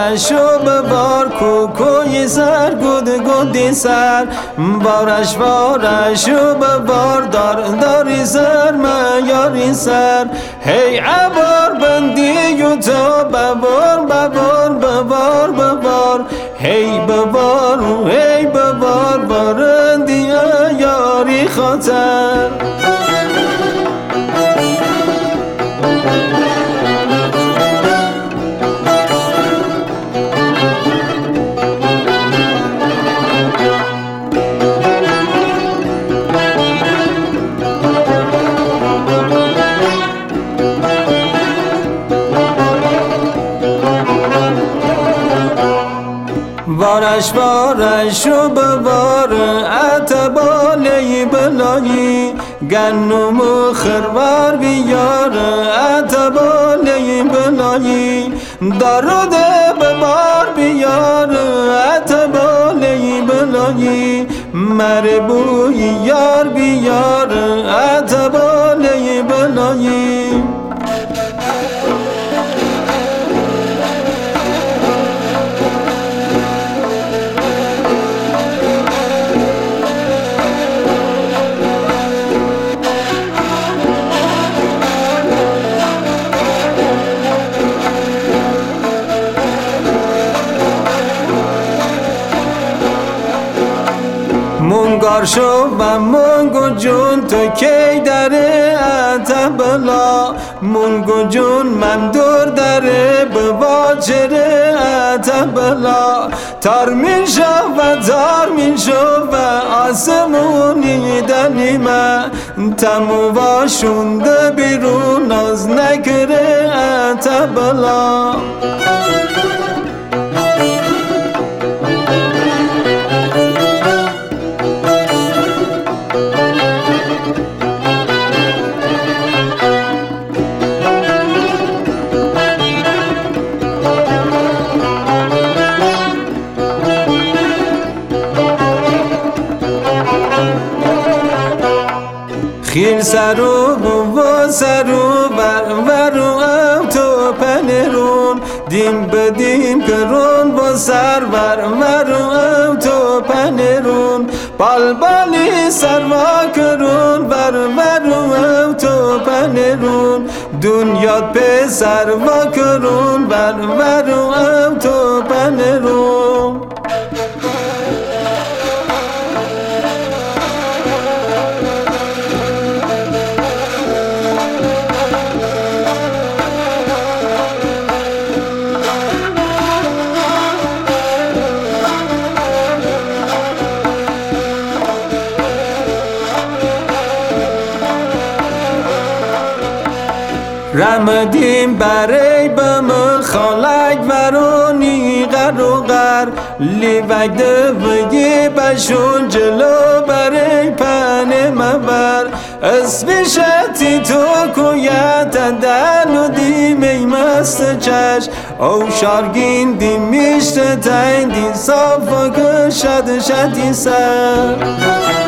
بارش و ببار کوکوی سر گودی سر بارش و ببار داری سر میاری سر هی عبار بندی و تو ببار هی ببار بارندی یاری خاطر بارش و ببار اتبالی بلایی گنم و خروار بیار اتبالی بلایی داروده ببار بیار اتبالی بلایی مربوی یار بیار اتبالی بلایی منگار شو و منگو جون تو کی داره اتبلا منگو جون من دور داره به واجره اتبلا تار من شو و آسمونی دلیمه تمو واشونده بیرون از نکره اتبلا خیل سرو و سرو ور او تو پنرون دیم بدیم کرون با سر ور او تو پنرون بالبالی سروا کرون ور او تو پنرون دنیات به سروا کرون ور او تو پنرون رمدیم برای بم خالک ورونی غر لیوک دوگی بشون جلو برای پن مبر اسمی شتی تو کویت دل و دیمی مست چش او شارگین دی میشت تین دی صافا کشد شدی سر